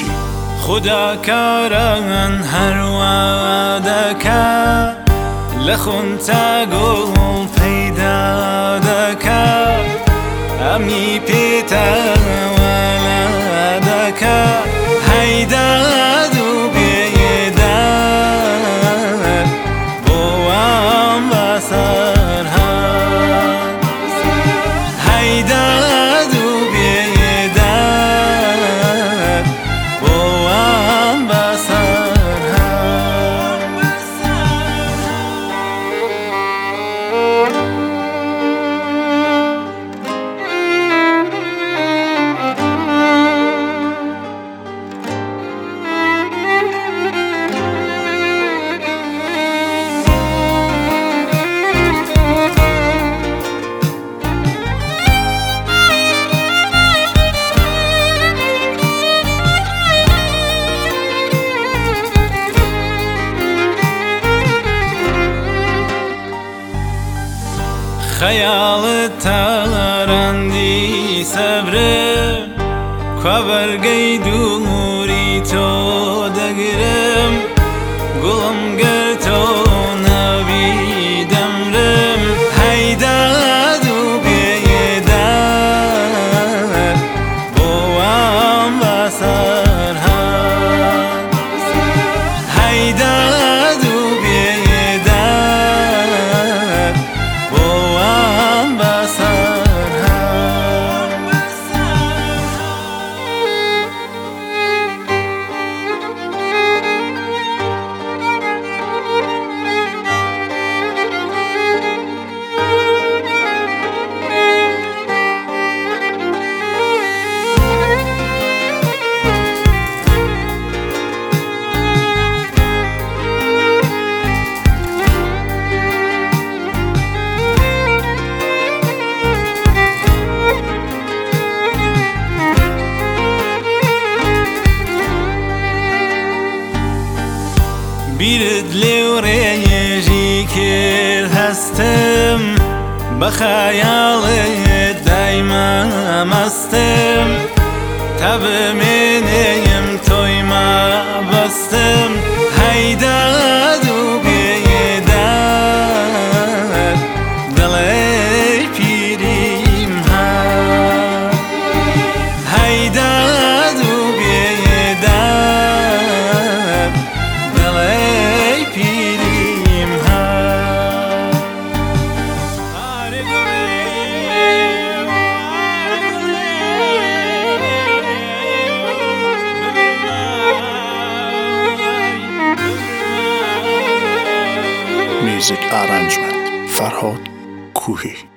باشی. خدا کاران هر وادکا لخون تا گل پیدا دکا امی پیتا ولادکا هیداد و بیداد بوام بسرها هیداد و بیداد بوام بسرها خیال تاراندی صبرم کابرگی دوری تو دگرم گلم گر تو نبی دمرم هیداد و بیداد بوام بسرها هیداد و بیداد بوام بسرها بیرد لیوریجی که هستم بخیال دایما مستم تب منیم توی ما بستم هیداد و بیداد دلی پیریم ها هیداد و بیداد دلی پیریم ها میوزیک آرنجمنت فرهاد کوهی.